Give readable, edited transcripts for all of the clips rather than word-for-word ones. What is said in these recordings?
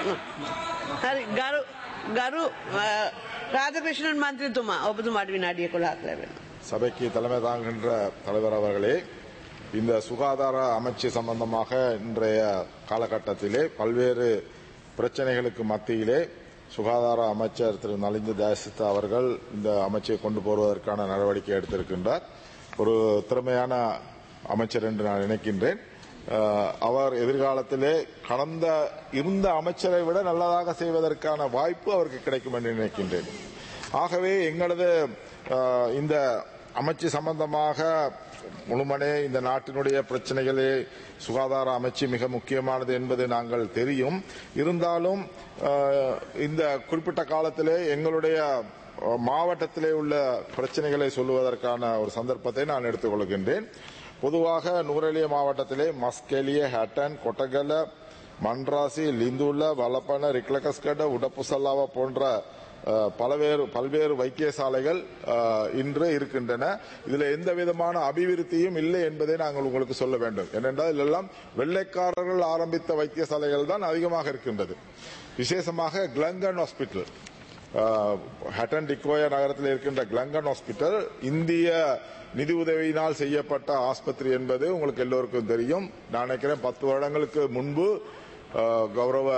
හරි ගරු ராதாகிருஷ்ணன் மந்திரித்துமா ඔබතුමාට විනාඩි 11ක් ලැබෙනවා. சபைக்கு தலைமை தாங்குகின்ற தலைவர் அவர்களே, இந்த சுகாதார அமைச்சு சம்பந்தமாக இன்றைய காலகட்டத்திலே பல்வேறு பிரச்சனைகளுக்கு மத்தியிலே சுகாதார அமைச்சர் திரு நலிந்த ஜெயசித்த அவர்கள் இந்த அமைச்சை கொண்டு போவதற்கான நடவடிக்கை எடுத்திருக்கின்றார். ஒரு திறமையான அமைச்சர் என்று நான் நினைக்கின்றேன். அவர் எதிர்காலத்திலே இருந்த அமைச்சரை விட நல்லதாக செய்வதற்கான வாய்ப்பு அவருக்கு கிடைக்கும் என்று நினைக்கின்றேன். ஆகவே எங்களது இந்த அமைச்சு சம்பந்தமாக முழுமனே இந்த நாட்டினுடைய பிரச்சனைகளே சுகாதார அமைச்சு மிக முக்கியமானது என்பது நாங்கள் தெரியும். இருந்தாலும் இந்த குறிப்பிட்ட காலத்திலே எங்களுடைய மாவட்டத்திலே உள்ள பிரச்சனைகளை சொல்லுவதற்கான ஒரு சந்தர்ப்பத்தை நான் எடுத்துக்கொள்கின்றேன். பொதுவாக நூரெலிய மாவட்டத்திலே மஸ்கெலிய, ஹட்டன், கொட்டகல, மன்ராசி, லிந்துல, வலப்பன, ரிக்லகஸ்கட, உடப்புசல்லாவா போன்ற பல்வேறு வைத்தியசாலைகள் இன்று இருக்கின்றன. இதில் எந்த விதமான அபிவிருத்தியும் இல்லை என்பதை நாங்கள் உங்களுக்கு சொல்ல வேண்டும். ஏனென்றால் இதெல்லாம் வெள்ளைக்காரர்கள் ஆரம்பித்த வைத்தியசாலைகள் தான் அதிகமாக இருக்கின்றது. விசேஷமாக கிளங்கன் ஹாஸ்பிட்டல், ஹட்டன் டிக்கோயா நகரத்தில் இருக்கின்ற கிளங்கன் ஹாஸ்பிட்டல் இந்திய நிதி உதவியினால் செய்யப்பட்ட ஆஸ்பத்திரி என்பது உங்களுக்கு எல்லோருக்கும் தெரியும். நான் நினைக்கிறேன் 10 வருடங்களுக்கு முன்பு கௌரவ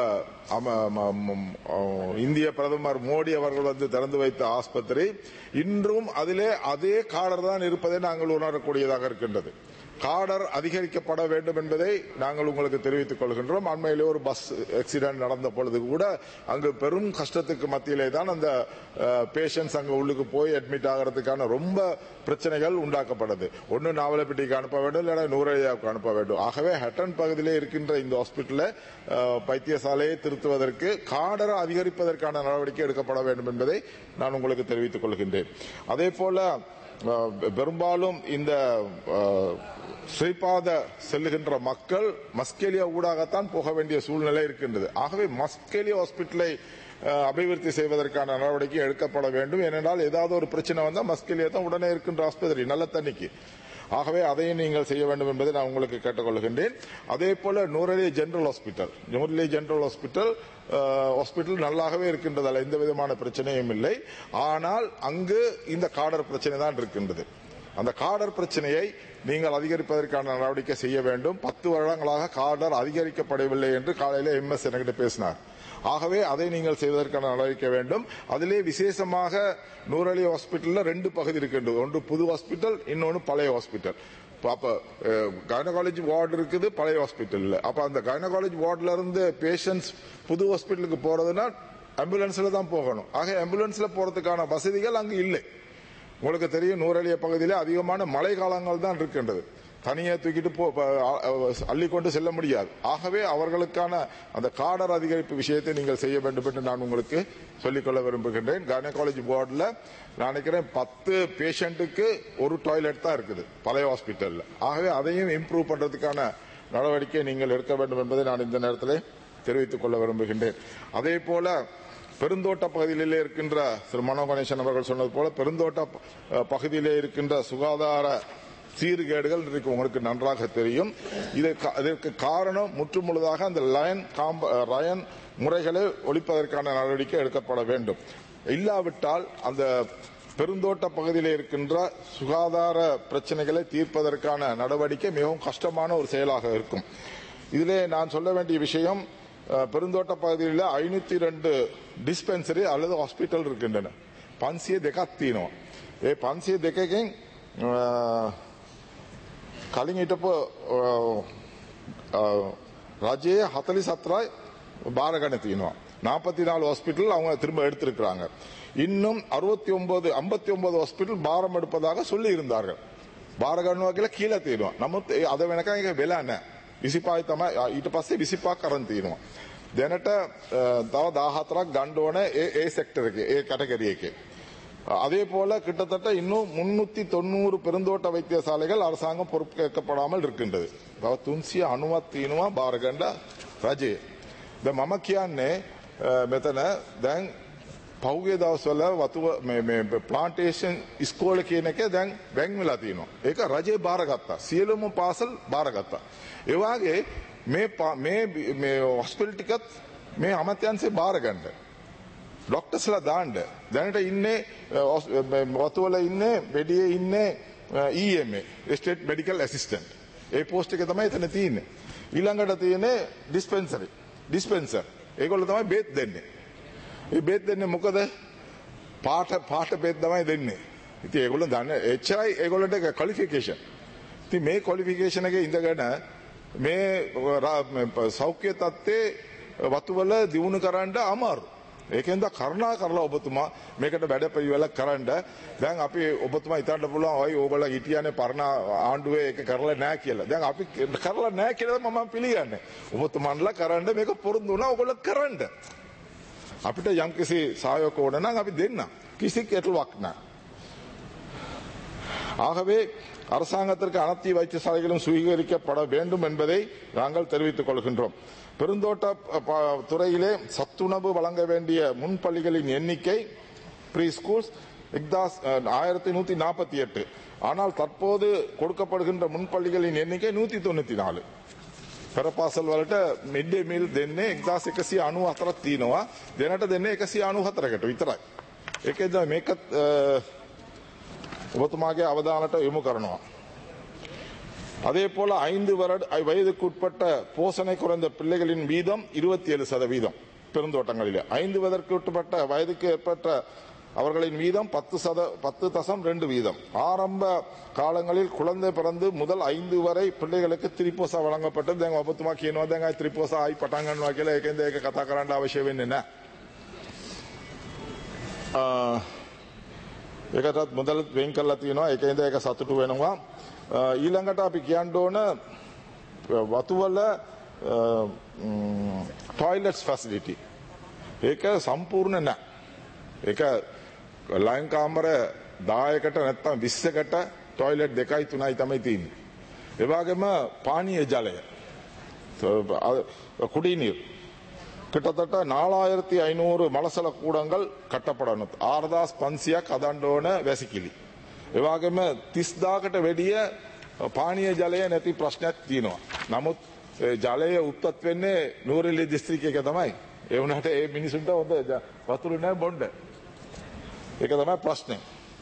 இந்திய பிரதமர் மோடி அவர்கள் வந்து திறந்து வைத்த ஆஸ்பத்திரி இன்றும் அதிலே அதே காடர் தான் இருப்பதை நாங்கள் உணரக்கூடியதாக இருக்கின்றது. காடர் அதிகரிக்கப்பட வேண்டும் என்பதை நாங்கள் உங்களுக்கு தெரிவித்துக் கொள்கின்றோம். அண்மையிலே ஒரு பஸ் ஆக்சிடென்ட் நடந்த பொழுது கூட அங்கு பெரும் கஷ்டத்துக்கு மத்தியிலே தான் அந்த பேஷண்ட்ஸ் அங்கு உள்ளுக்கு போய் அட்மிட் ஆகிறதுக்கான ரொம்ப பிரச்சனைகள் உண்டாக்கப்பட்டது. ஒன்று நாவலப்பட்டிக்கு அனுப்ப வேண்டும், இல்லைன்னா நூரெலியாவுக்கு அனுப்ப வேண்டும். ஆகவே ஹட்டன் பகுதியிலே இருக்கின்ற இந்த ஹாஸ்பிட்டலை வைத்தியசாலையை திருத்துவதற்கு காடர் அதிகரிப்பதற்கான நடவடிக்கை எடுக்கப்பட வேண்டும் என்பதை நான் உங்களுக்கு தெரிவித்துக் கொள்கின்றேன். அதே போல பெரும்பாலும் இந்த ஸ்ரீபாத செல்லுகின்ற மக்கள் மஸ்கெலியா ஊடாகத்தான் போக வேண்டிய சூழ்நிலை இருக்கின்றது. ஆகவே மஸ்கெலியா ஹாஸ்பிட்டலை அபிவிருத்தி செய்வதற்கான நடவடிக்கை எடுக்கப்பட வேண்டும். ஏனென்றால் ஏதாவது ஒரு பிரச்சனை வந்தால் மஸ்கெலியா தான் உடனே இருக்கின்ற ஆஸ்பத்திரி நல்ல தண்ணிக்கு. ஆகவே அதையும் நீங்கள் செய்ய வேண்டும் என்பதை நான் உங்களுக்கு கேட்டுக்கொள்கின்றேன். அதே போல நூரெலியா ஜெனரல் ஹாஸ்பிட்டல் நல்லாகவே இருக்கின்றதால் எந்த விதமான பிரச்சனையும் இல்லை. ஆனால் அங்கு இந்த காடர் பிரச்சனை தான் இருக்கின்றது. அந்த காடர் பிரச்சனையை நீங்கள் அதிகரிப்பதற்கான நடவடிக்கை செய்ய வேண்டும். 10 வருடங்களாக காடர் அதிகரிக்கப்படவில்லை என்று காலையில் MS என்கிட்ட பேசினார். ஆகவே அதை நீங்கள் செய்வதற்கான நடவடிக்கை வேண்டும். அதிலே விசேஷமாக நூரெலியா ஹாஸ்பிட்டல்ல 2 பகுதி இருக்கின்றது. ஒன்று புது ஹாஸ்பிட்டல், இன்னொன்று பழைய ஹாஸ்பிட்டல். அப்ப கைனகாலஜி வார்டு இருக்குது பழைய ஹாஸ்பிட்டல். அப்ப அந்த கைனகாலஜி வார்டுல இருந்து பேஷண்ட்ஸ் புது ஹாஸ்பிட்டலுக்கு போறதுன்னா ஆம்புலன்ஸ்ல தான் போகணும். ஆக ஆம்புலன்ஸ்ல போறதுக்கான வசதிகள் அங்கு இல்லை. உங்களுக்கு தெரியும், நூரெலியா பகுதியிலே அதிகமான மழை காலங்கள் தான் இருக்கின்றது. தனியே தூக்கிட்டு அள்ளிக்கொண்டு செல்ல முடியாது. ஆகவே அவர்களுக்கான அந்த காடர் அதிகரிப்பு விஷயத்தை நீங்கள் செய்ய வேண்டும் என்று நான் உங்களுக்கு சொல்லிக்கொள்ள விரும்புகின்றேன். கைனகாலஜி வார்டில் நான் நினைக்கிறேன் 10 பேஷண்ட்டுக்கு ஒரு டாய்லெட் தான் இருக்குது பழைய ஹாஸ்பிட்டல்ல. ஆகவே அதையும் இம்ப்ரூவ் பண்றதுக்கான நடவடிக்கை நீங்கள் எடுக்க வேண்டும் என்பதை நான் இந்த நேரத்தில் தெரிவித்துக் கொள்ள விரும்புகின்றேன். அதே போல பெருந்தோட்ட பகுதியிலே இருக்கின்ற திரு மனோ கணேசன் அவர்கள் சொன்னது போல பெருந்தோட்ட பகுதியிலே இருக்கின்ற சுகாதார சீர்கேடுகள் இன்றைக்கு உங்களுக்கு நன்றாக தெரியும். இதற்கு காரணம் முற்றுமுழுதாக அந்த லயன் முறைகளை ஒழிப்பதற்கான நடவடிக்கை எடுக்கப்பட வேண்டும். இல்லாவிட்டால் அந்த பெருந்தோட்ட பகுதியில் இருக்கின்ற சுகாதார பிரச்சனைகளை தீர்ப்பதற்கான நடவடிக்கை மிகவும் கஷ்டமான ஒரு செயலாக இருக்கும். இதிலே நான் சொல்ல வேண்டிய விஷயம், பெருந்தோட்ட பகுதியில் 502 டிஸ்பென்சரி அல்லது ஹாஸ்பிட்டல் இருக்கின்றன. 502ක් තියෙනවා. ඒ 502කින් කලින් හිටපු රජයේ 44යි බාරගෙන තියෙනවා. 44 ஹாஸ்பிட்டல் அவங்க திரும்ப எடுத்திருக்கிறாங்க. இன்னும் 59 ஹாஸ்பிட்டல் பாரம் எடுப்பதாக சொல்லி இருந்தார்கள். බාර ගන්නවා කියලා කියලා තියෙනවා. නමුත් අද වෙනකන් ඒක වෙලා නැහැ. 25යි තමයි ඊට පස්සේ 25ක් අරන් තියෙනවා. දැනට තව 14ක් ගන්න ඕනේ ඒ සෙක්ටර් එකේ ඒ කැටගරි එකේ. அதே போல கிட்டத்தட்ட இன்னும் 390 பெருந்தோட்ட வைத்தியசாலைகள் அரசாங்கம் பொறுப்பேற்கப்படாமல் இருக்கின்றது. 390ක් තියෙනවා බාරගන්න රජය. දැන් මම කියන්නේ මෙතන දැන් පහුගිය දවස්වල වතුව මේ ප්ලාන්ටේෂන් ඉස්කෝල කියන එක දැන් බැං වෙලා තියෙනවා. ඒක රජය බාරගත්තා. සියලුම පාසල් බාරගත්තා. ඒ වගේ මේ හොස්පිටල් ටිකත් මේ අමාත්‍යාංශේ බාර ගන්න. ડોක්ටර්ස්ලා දාන්න. දැනට ඉන්නේ වතුවල ඉන්නේ වෙඩියේ ඉන්නේ EMA ස්ටේට් මෙඩිකල් ඇසිස්ටන්ට්. ඒ පෝස්ට් එක තමයි එතන තියෙන්නේ. ඊළඟට තියෙන්නේ ඩිස්පෙන්සර්. ඒගොල්ලෝ තමයි බේත් දෙන්නේ. මේ බේත් දෙන්නේ මොකද? පාට බේත් තමයි දෙන්නේ. ඉතින් ඒගොල්ලෝ දන්නේ එච්චරයි ඒගොල්ලන්ට ක්වොලිෆිකේෂන්. ඉතින් මේ ක්වොලිෆිකේෂන් එකේ ඉඳගෙන මේ සෞඛ්‍ය තත්ත්වයේ වතුවල දියුණු කරන්න අමාරු. ඒකෙන්ද කරුණා කරලා ඔබතුමා මේකට වැඩපිළිවෙලක් කරන්න. දැන් අපි ඔබතුමා හිතන්න පුළුවන් ඔය ඕගොල්ලෝ හිටියනේ පරණ ආණ්ඩුවේ ඒක කරලා නැහැ කියලා. දැන් අපි කරලා නැහැ කියලා මම පිළිගන්නේ. ඔබතුමාන්ලා කරන්න මේක පුරුදු වුණා ඔයගොල්ලෝ කරන්න. අපිට යම්කිසි සහයෝග ඕන නම් අපි දෙන්න. කිසි කෙටලුවක් නැහැ. ஆகவே அரசாங்கத்திற்கு அனைத்து வைத்தியசாலைகளும் சுவீகரிக்கப்பட வேண்டும் என்பதை நாங்கள் தெரிவித்துக் கொள்கின்றோம். பெருந்தோட்ட துறையிலே சத்துணவு வழங்க வேண்டிய முன்பள்ளிகளின் எண்ணிக்கை ப்ரீ ஸ்கூல்ஸ் 1148. ஆனால் தற்போது கொடுக்கப்படுகின்ற முன்பள்ளிகளின் எண்ணிக்கை 194. පෙරපාසල් වලට මිඩ් ඩේ මීල් දෙන්නේ 1194ක් තියෙනවා. දෙනට දෙන්නේ 194කට විතරයි. ඒකෙන්ද මේක ඔබතුමාගේ අවධානයට යොමු කරනවා. அதே போல 5 வயதுக்கு உட்பட்ட போஷணை குறைந்த பிள்ளைகளின் வீதம் 27%. பெருந்தோட்டங்களிலே 5 வயதுக்கு உட்பட்ட வயதுக்கு ஏற்பட்ட அவர்களின் வீதம் 10.2%. ஆரம்ப காலங்களில் குழந்தை பிறந்து முதல் 5 வரை பிள்ளைகளுக்கு திரிபோசா வழங்கப்பட்டது. දැන් ඔබතුමා කියනවා දැන් ආයි ත්‍රිපෝසා ආයි පටන් ගන්නවා කියලා. ඒකෙන්ද ඒක කතා කරන්න අවශ්‍ය වෙන්නේ නැහැ. ඒකටත් මුදල් වෙන් කරලා තියෙනවා. ඒකෙන්ද ඒක සතුටු වෙනවා. ඊළඟට අපි කියන්න ඕන වතුවල ටොයිලට්ස් ෆැසිලිටි ඒක සම්පූර්ණ නැහැ. ඒක ලයින් කාමර 10කට නැත්නම් 20කට ටොයිලට් 2යි 3යි තමයි තියෙන්නේ. ඒ වගේම පානීය ජලය குடிநீர் கிட்டத்தட்ட 4500 மலசல கூடங்கள் கட்டப்படணும். 4500ක් හදන්න ඕන වැසිකිලි. ඒ වගේම 30000කට වැඩිය පානීය ජලය නැති ප්‍රශ්නයක් තියෙනවා. නමුත් ජලය උත්පත් වෙන්නේ නූරෙලි දිස්ත්‍රික්කයක තමයි. ඒ වුණාට ඒ මිනිසුන්ට හොඳ වතුර නැහැ බොන්න. ඒක තමයි ප්‍රශ්නේ.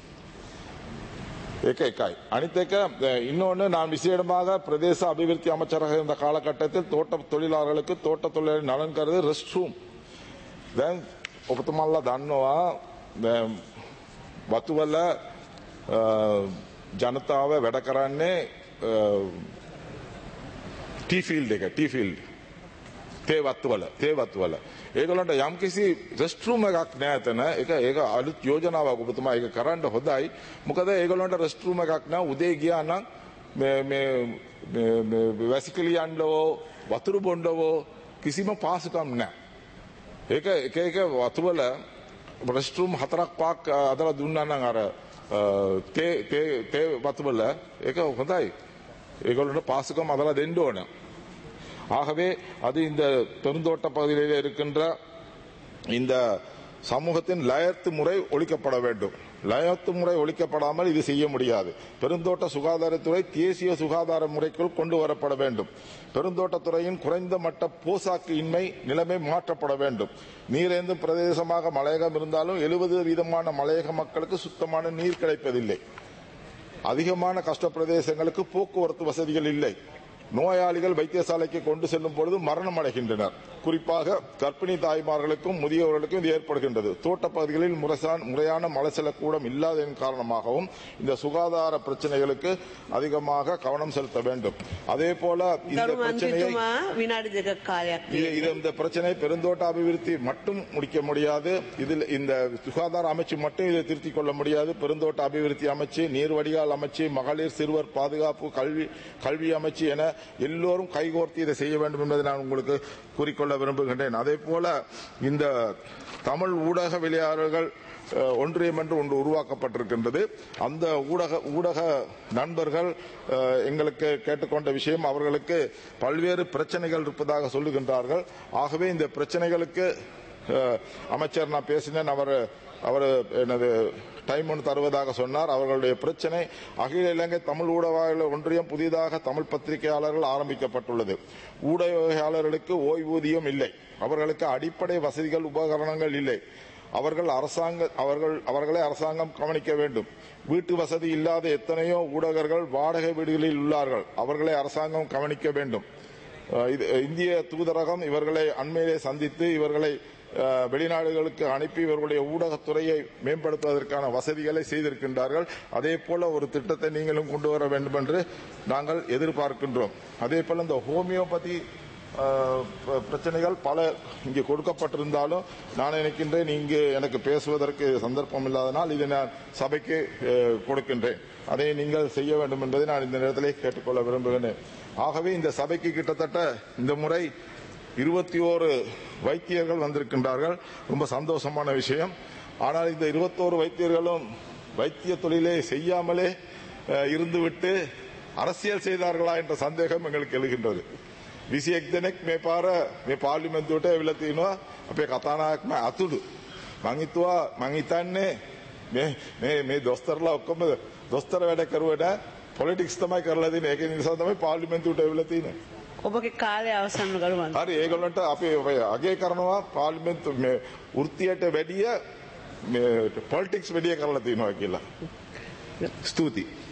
ඒක එකයි. අනිත් එක இன்னொன்று நான் விசேடமாக பிரதேச அபிவிருத்தி அமைச்சராக இருந்த காலகட்டத்தில் தோட்ட தொழிலாளர்களுக்கு தோட்ட தொழிலாளர் நலன் கருதி ரெஸ்ட் ரூம் දැන් ඔබතුමාලා දන්නවා වතුවල ජනතාව වැඩ කරන්නේ ටී ෆීල්ඩ් තේ වතුවල ඒගොල්ලන්ට යම්කිසි රෙස්ට් රූම් එකක් නැහැ එතන. ඒක අලුත් යෝජනාවක් ඔබතුමා ඒක කරන්න හොඳයි. මොකද ඒගොල්ලන්ට රෙස්ට් රූම් එකක් නැහැ. උදේ ගියා නම් මේ වැසිකිලි යන්නවෝ වතුර බොන්නවෝ කිසිම පාසුකම් නැහැ. ඒක එක වතුවල රෙස්ට් රූම් 4ක් 5ක් අදලා දුන්නා නම් අර තේ වතුවල ඒක හොඳයි. ඒගොල්ලන්ට පාසුකම් අදලා දෙන්න ඕන. ஆகவே அது இந்த பெருந்தோட்ட பகுதியில் இருக்கின்ற இந்த சமூகத்தின் லயத்து முறை ஒழிக்கப்பட வேண்டும். லயத்து முறை ஒழிக்கப்படாமல் இது செய்ய முடியாது. பெருந்தோட்ட சுகாதாரத்துறை தேசிய சுகாதார முறைக்குள் கொண்டு வரப்பட வேண்டும். பெருந்தோட்டத்துறையின் குறைந்த மட்ட போசாக்கு இன்மை நிலைமை மாற்றப்பட வேண்டும். நீரேந்தும் பிரதேசமாக மலையகம் இருந்தாலும் 70% மலையக மக்களுக்கு சுத்தமான நீர் கிடைப்பதில்லை. அதிகமான கஷ்ட பிரதேசங்களுக்கு போக்குவரத்து வசதிகள் இல்லை. நோயாளிகள் வைத்தியசாலைக்கு கொண்டு செல்லும் பொழுது மரணம் அடைகின்றனர். குறிப்பாக கர்ப்பிணி தாய்மார்களுக்கும் முதியவர்களுக்கும் இது ஏற்படுகின்றது. தோட்ட பகுதிகளில் முறையான மலசல கூடம் இல்லாததன் காரணமாகவும் இந்த சுகாதார பிரச்சனைகளுக்கு அதிகமாக கவனம் செலுத்த வேண்டும். அதே போல இந்த பிரச்சனை பெருந்தோட்ட அபிவிருத்தி மட்டும் முடிக்க முடியாது. இதில் இந்த சுகாதார அமைச்சு மட்டும் இதை திருத்திக் கொள்ள முடியாது. பெருந்தோட்ட அபிவிருத்தி அமைச்சு, நீர் வடிகால் அமைச்சு, மகளிர் சிறுவர் பாதுகாப்பு, கல்வி அமைச்சு என எல்லோரும் கைகோர்த்து இதை செய்ய வேண்டும் என்பதை நான் உங்களுக்கு கூறிக்கொள்ள விரும்புகின்றேன். அதே போல இந்த தமிழ் ஊடகவியலாளர்கள் ஒன்றியம் என்று ஒன்று உருவாக்கப்பட்டிருக்கின்றது. அந்த ஊடக நண்பர்கள் எங்களுக்கு கேட்டுக்கொண்ட விஷயம், அவர்களுக்கு பல்வேறு பிரச்சனைகள் இருப்பதாக சொல்லுகின்றார்கள். ஆகவே இந்த பிரச்சனைகளுக்கு அமைச்சர் நான் பேசினேன். அவர் எனது டைம் ஒன்று தருவதாக சொன்னார். அவர்களுடைய பிரச்சனை அகில இலங்கை தமிழ் ஊடகவியலாளர் ஒன்றியம் புதிதாக தமிழ் பத்திரிகையாளர்கள் ஆரம்பிக்கப்பட்டுள்ளது. ஊடகவியலாளர்களுக்கு ஓய்வூதியம் இல்லை, அவர்களுக்கு அடிப்படை வசதிகள் உபகரணங்கள் இல்லை. அவர்களை அரசாங்கம் கவனிக்க வேண்டும். வீட்டு வசதி இல்லாத எத்தனையோ ஊடகர்கள் வாடகை வீடுகளில் உள்ளார்கள், அவர்களை அரசாங்கம் கவனிக்க வேண்டும். இந்திய தூதரகம் இவர்களை அண்மையிலே சந்தித்து இவர்களை வெளிநாடுகளுக்கு அனுப்பி இவர்களுடைய ஊடகத்துறையை மேம்படுத்துவதற்கான வசதிகளை செய்திருக்கின்றார்கள். அதே போல ஒரு திட்டத்தை நீங்களும் கொண்டு வர வேண்டும் என்று நாங்கள் எதிர்பார்க்கின்றோம். அதே போல இந்த ஹோமியோபதி பிரச்சனைகள் பல இங்கே கொடுக்கப்பட்டிருந்தாலும் நான் நினைக்கின்றேன் இங்கு எனக்கு பேசுவதற்கு சந்தர்ப்பம் இல்லாதனால் இதை நான் சபைக்கு கொடுக்கின்றேன். அதை நீங்கள் செய்ய வேண்டும் என்பதை நான் இந்த நேரத்திலே கேட்டுக்கொள்ள விரும்புகிறேன். ஆகவே இந்த சபைக்கு கிட்டத்தட்ட இந்த முறை 21 வைத்தியர்கள் வந்திருக்கின்றார்கள். ரொம்ப சந்தோஷமான விஷயம். ஆனால் இந்த 21 வைத்தியர்களும் வைத்திய தொழிலை செய்யாமலே இருந்துவிட்டு அரசியல் செய்தார்களா என்ற சந்தேகம் எங்களுக்கு எழுகின்றது. 21 දෙනෙක් මේ පාර මේ පාර්ලිමේන්තුවට ඇවිල්ලා තිනවා අපේ කතානායකම අතුඩු. මං හිතන්නේ මේ දොස්තරලා ඔක්කොම දොස්තර වැඩ කරුවට පොලිටික්ස් තමයි කරලා තියෙන්නේ. ඒක නිසා තමයි පාර්ලිමේන්තුවට ඇවිල්ලා තියෙන්නේ. ඔබගේ කාලය අවසන් කරු මන්ත්‍රී. හරි, ඒගොල්ලන්ට අපි අගය කරනවා පාර්ලිමේන්තු මේ වෘත්තියට වැඩිය මේ පොලිටික්ස් වැඩිය කරලා තියෙනවා කියලා. ස්තුතියි.